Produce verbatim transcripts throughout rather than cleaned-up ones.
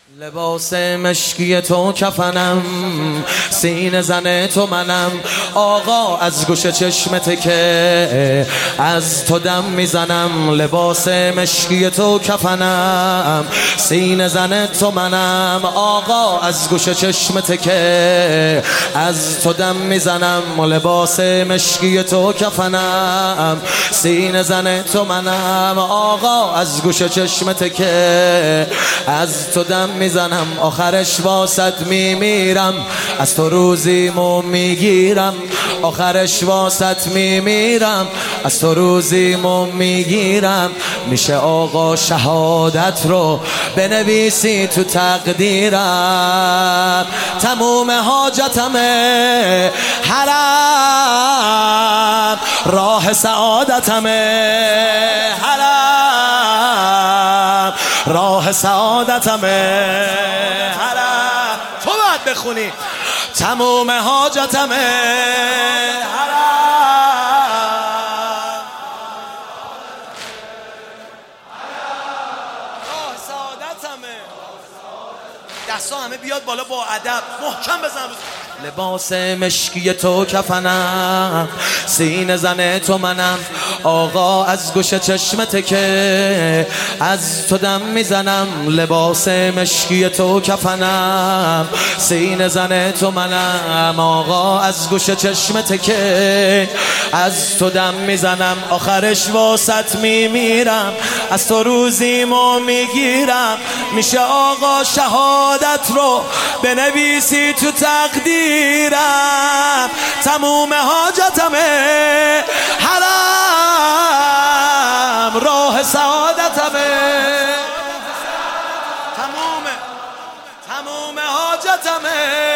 لباس مشکی تو کفنم، سینه زن تو منم. آقا از گوشه چشمت که از تو دم میزنم. لباس مشکی تو کفنم، سینه زن تو منم. آقا از گوشه چشمت که از تو دم میزنم. لباس مشکی تو کفنم، سینه زن تو منم. آقا از گوشه چشمت که از تو دم میزنم. آخرش واسط میمیرم، از تو روزیمو میگیرم. آخرش واسط میمیرم، از تو روزیمو میگیرم. میشه آقا شهادت رو بنویسی تو تقدیرم. تموم حاجتمه حرم، راه سعادتمه حرم، راه سعادتمه حرم. تو باید بخونی تموم حاجتمه حرم، راه سعادتمه. دستا همه بیاد بالا با ادب، محکم بزن. لباس مشکی تو کفنم، سینه زن تو منم. آقا از گوشه چشمت که از تو دم میزنم. لباس مشکی تو کفنم، سینه زن تو منم. آقا از گوشه چشمت که از تو دم میزنم. آخرش واسط میمیرم، از تو روزیمو میگیرم. میشه آقا شهادت رو بنویسی تو تقدیر. تموم حاجتمه حرم، راه سعادتمه. تموم تموم حاجتمه.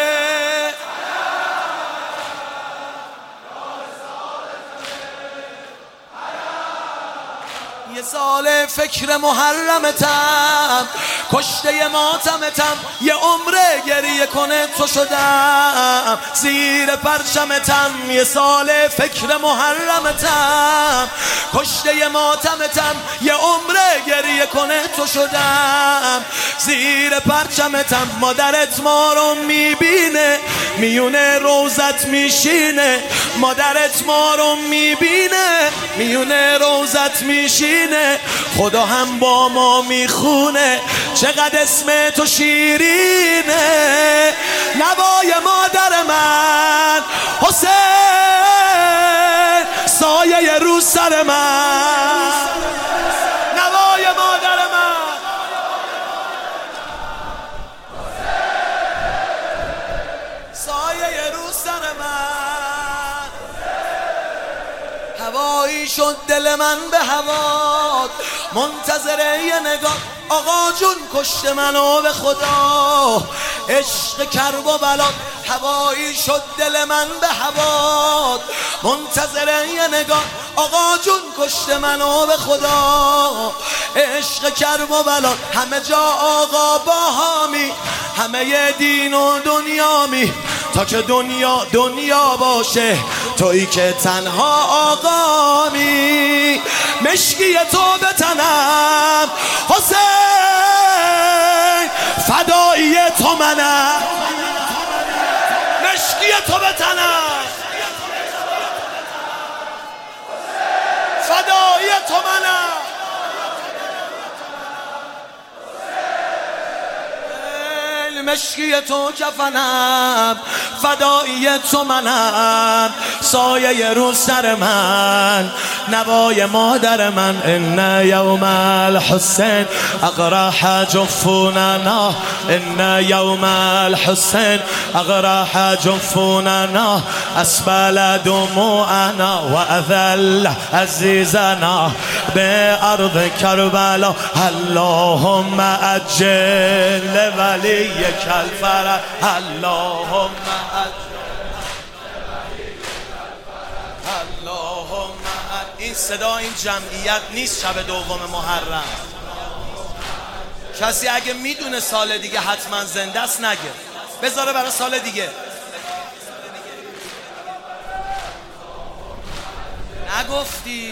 یه سال فکر محرمتم، کشته ماتمتم. یه عمره گریه کنه تو شدم، زیر پرچمتم. یه سال فکر محرمتم، کشته ماتمتم. یه عمره گریه کنه تو شدم، زیر پرچمتم. مادرت ما رو میبینه، میونه روزت میشینه. مادرت ما رو میبینه، میونه روزت میشینه. خدا هم با ما میخونه، چقدر اسم تو شیرینه. نوای مادر من حسین، سایه رو سر من. نوای مادر من سایه رو سر من. هوایی شد دل من به هوات، منتظره یه نگاه. آقا جون کشت منو به خدا، عشق کرب و بلاد. هوایی شد دل من به هوات، منتظره یه نگاه. آقا جون کشت منو به خدا، عشق کرب و بلاد. همه جا آقا با هامی، همه دین و دنیا می. تا که دنیا دنیا باشه، تویی که تنها آقامی. مشکی تو به تنم حسین، فدایی تو منم. مشکی تو به تنم، فدایی تو منم. مشکی تو کفنم، فدایی تو منم. سایه رو سر من، نوای مادر من. ان یوم الحسین اقرح جفوننا، ان یوم الحسین اقرح جفوننا. اسبل دموعنا و اذل عزیزنا به ارض کربلا. اللهم اجل ولی الفرح، اللهم اللهم. این صدا این جمعیت نیست شب دوم محرم. کسی اگه میدونه سال دیگه حتما زنده است نگه، بذاره برای سال دیگه. نگفتی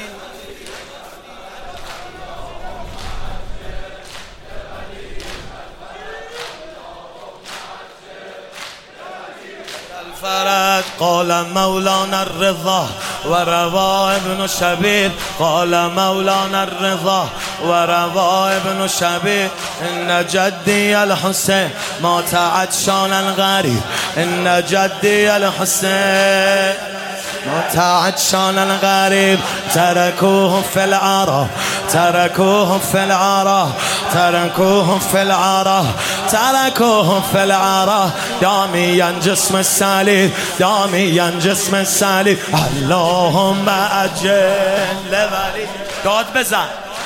فرج قال مولانا الرضا و روا ابن شبیر قال مولانا الرضا و روا ابن شبیر ان جدی الحسین مات عطشانا غریب ان جدی الحسین مات عطشانا غریب ترکوه فی العرا ترکوه فی العرا ترکوه فی العرا ترکوه فی العرا دامیا جسم الصلیب دامیا جسم الصلیب اللهم اجل ولی داد بزن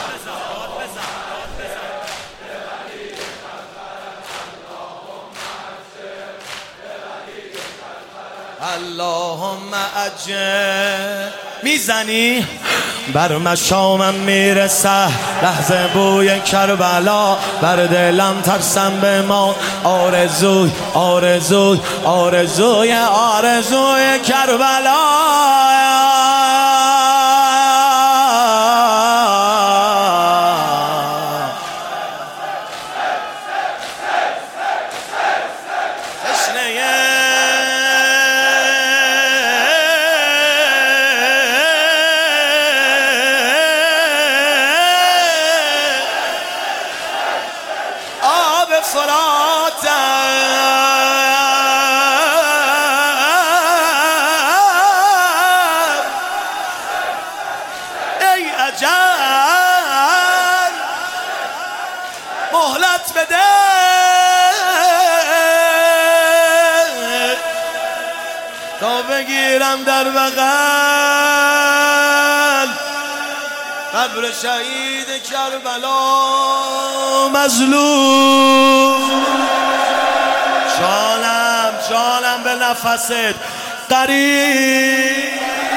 اللهم اجل میزنی بر مشامم میرسه لحظه بوی کربلا بر دلم ترسم به ما آرزوی آرزوی آرزوی آرزوی کربلا فرات ای اجل مهلت بده تا بگیرم در بغل قبر شهید کربلا مظلوم جانم جانم به نفست قریب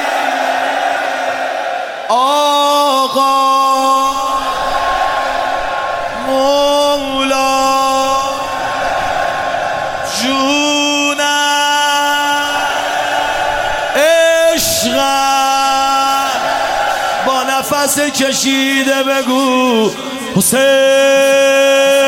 آقا مولا جونم عشقم با نفس کشیده بگو حسین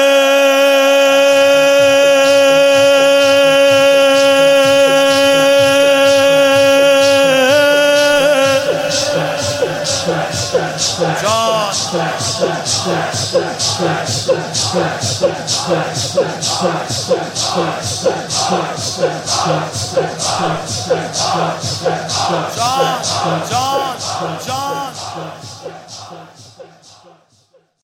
جان جان جان جان